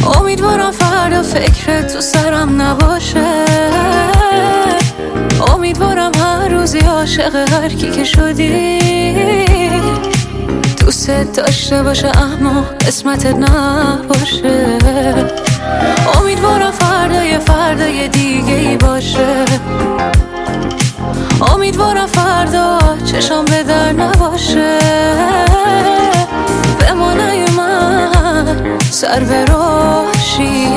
امیدوارم فردا فکرت تو سرم نباشه. امیدوارم هر روزی عاشق هر کی که شدی دوست داشته باشه اما قسمتت نباشه. امیدوارم فردای دیگه ای باشه. امیدوارم فردا چشام به در نباشه. بمانه من سر به راهشی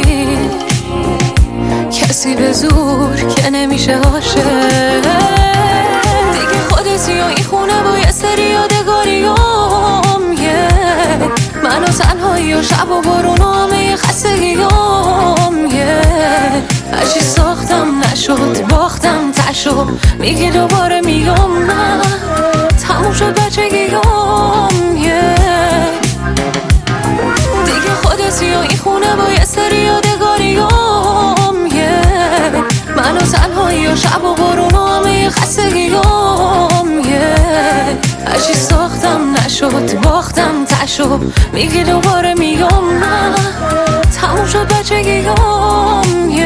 کسی به زور که نمیشه عاشق. دیگه خودتی و این خونه با یه سری یادگاریام من و تنهایی و شب و بارون و همه خستگیام هرچی ساختم نشد باختم تشو میگی دوباره میام نه تموم شد بچگیام دیگه خودتی و این خونه با یه سری یادگاریام من و تنهایی و شب و بارون و همه خستگیام هرچی ساختم نشد باختم تشو میگی دوباره میام نه تموم شد بچگیام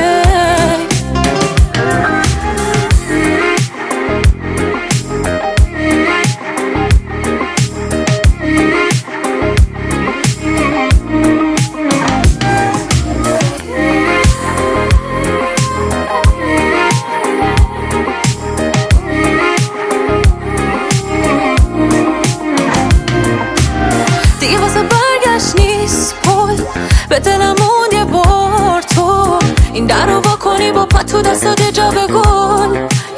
دیگه واسه برگشت نیست پل به دلم موند یه بار تو این در رو با کنی با پا تو دستات جا به گل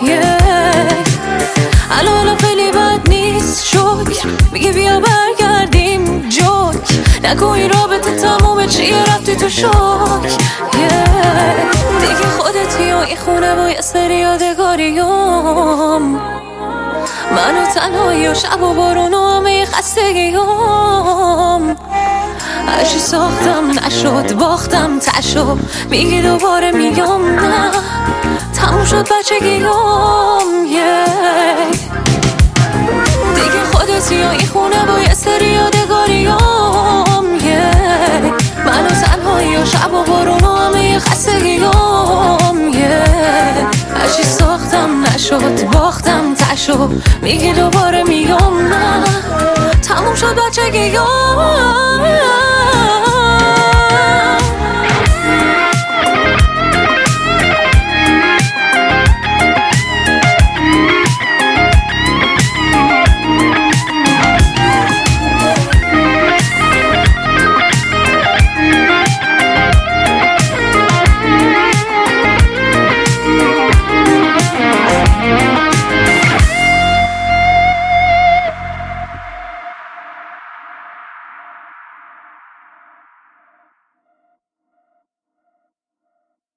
الان خیلی بد نیست شکر میگه بیا برگردیم جوک نگو این رابطه تمومه چیه رفتی تو شک دیگه خودتی و این خونه با یه سری یادگاریام من و تنهایی و شب و بارون و همه خستگیام هرچی ساختم نشد باختم تشو میگی دوباره میگم نه تموم شد بچگیام دیگه خودتی و این خونه با یه سری یادگاریام من و تنهایی و شب و بارون و همه خستگیام هرچی ساختم نشد باختم تشو میگی دوباره میگم نه تموم شد بچگیام